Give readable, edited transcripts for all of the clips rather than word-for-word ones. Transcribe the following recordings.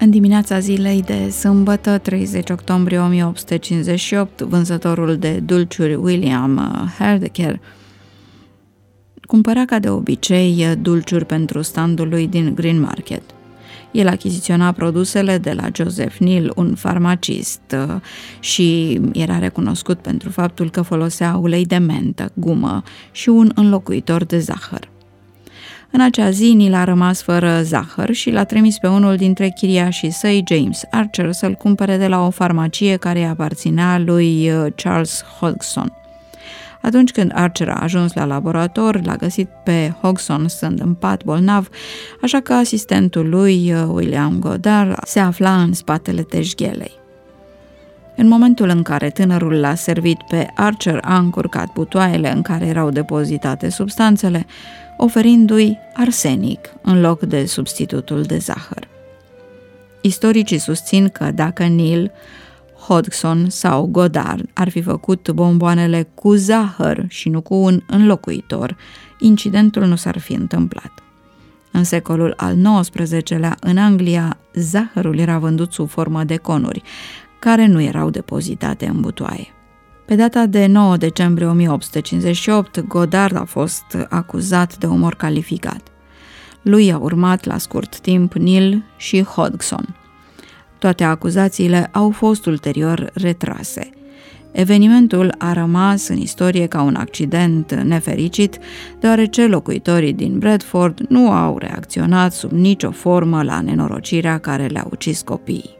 În dimineața zilei de sâmbătă, 30 octombrie 1858, vânzătorul de dulciuri William Hardeker cumpăra ca de obicei dulciuri pentru standul lui din Green Market. El achiziționa produsele de la Joseph Neal, un farmacist, și era recunoscut pentru faptul că folosea ulei de mentă, gumă și un înlocuitor de zahăr. În acea zi, Neal a rămas fără zahăr și l-a trimis pe unul dintre chiriașii săi, James Archer, să-l cumpere de la o farmacie care îi aparținea lui Charles Hodgson. Atunci când Archer a ajuns la laborator, l-a găsit pe Hodgson stând în pat bolnav, așa că asistentul lui, William Goddard, se afla în spatele teșghelei. În momentul în care tânărul l-a servit pe Archer, a încurcat butoaiele în care erau depozitate substanțele, oferindu-i arsenic în loc de substitutul de zahăr. Istoricii susțin că dacă Neal, Hodgson sau Goddard ar fi făcut bomboanele cu zahăr și nu cu un înlocuitor, incidentul nu s-ar fi întâmplat. În secolul al XIX-lea, în Anglia, zahărul era vândut sub formă de conuri, care nu erau depozitate în butoaie. Pe data de 9 decembrie 1858, Goddard a fost acuzat de omor calificat. Lui a urmat la scurt timp Neal și Hodgson. Toate acuzațiile au fost ulterior retrase. Evenimentul a rămas în istorie ca un accident nefericit, deoarece locuitorii din Bradford nu au reacționat sub nicio formă la nenorocirea care le-a ucis copiii.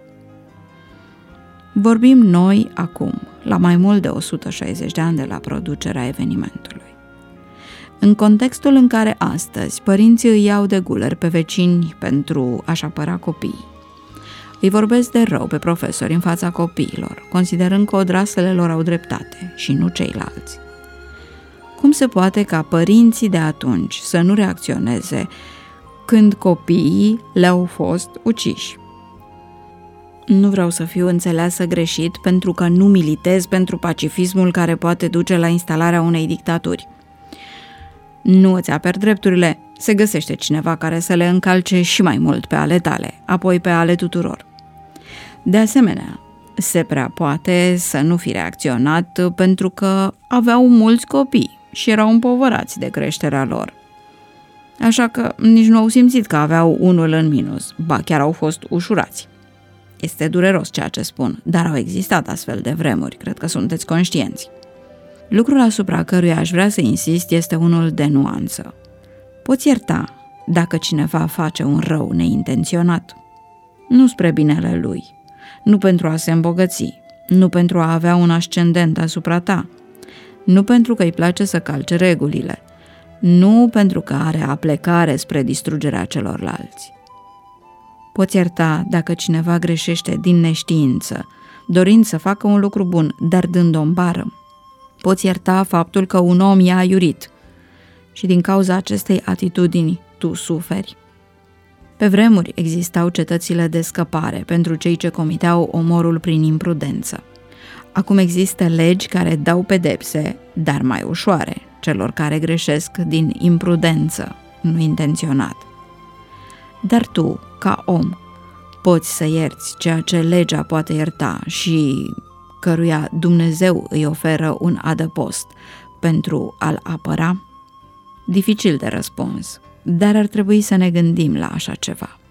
Vorbim noi acum, la mai mult de 160 de ani de la producerea evenimentului. În contextul în care astăzi părinții îi iau de guler pe vecini pentru a-și apăra copiii, îi vorbesc de rău pe profesori în fața copiilor, considerând că odraslele lor au dreptate și nu ceilalți. Cum se poate ca părinții de atunci să nu reacționeze când copiii le-au fost uciși? Nu vreau să fiu înțeleasă greșit pentru că nu militez pentru pacifismul care poate duce la instalarea unei dictaturi. Nu îți aperi drepturile, se găsește cineva care să le încalce și mai mult pe ale tale, apoi pe ale tuturor. De asemenea, se prea poate să nu fi reacționat pentru că aveau mulți copii și erau împovărați de creșterea lor. Așa că nici nu au simțit că aveau unul în minus, ba chiar au fost ușurați. Este dureros ceea ce spun, dar au existat astfel de vremuri, cred că sunteți conștienți. Lucrul asupra căruia aș vrea să insist este unul de nuanță. Poți ierta dacă cineva face un rău neintenționat, nu spre binele lui, nu pentru a se îmbogăți, nu pentru a avea un ascendent asupra ta, nu pentru că îi place să calce regulile, nu pentru că are aplecare spre distrugerea celorlalți. Poți ierta dacă cineva greșește din neștiință, dorind să facă un lucru bun, dar dând o bară. Poți ierta faptul că un om i-a aiurit și din cauza acestei atitudini tu suferi. Pe vremuri existau cetățile de scăpare pentru cei ce comiteau omorul prin imprudență. Acum există legi care dau pedepse, dar mai ușoare, celor care greșesc din imprudență, nu intenționat. Dar tu, ca om, poți să ierți ceea ce legea poate ierta și căruia Dumnezeu îi oferă un adăpost pentru a-l apăra? Dificil de răspuns, dar ar trebui să ne gândim la așa ceva.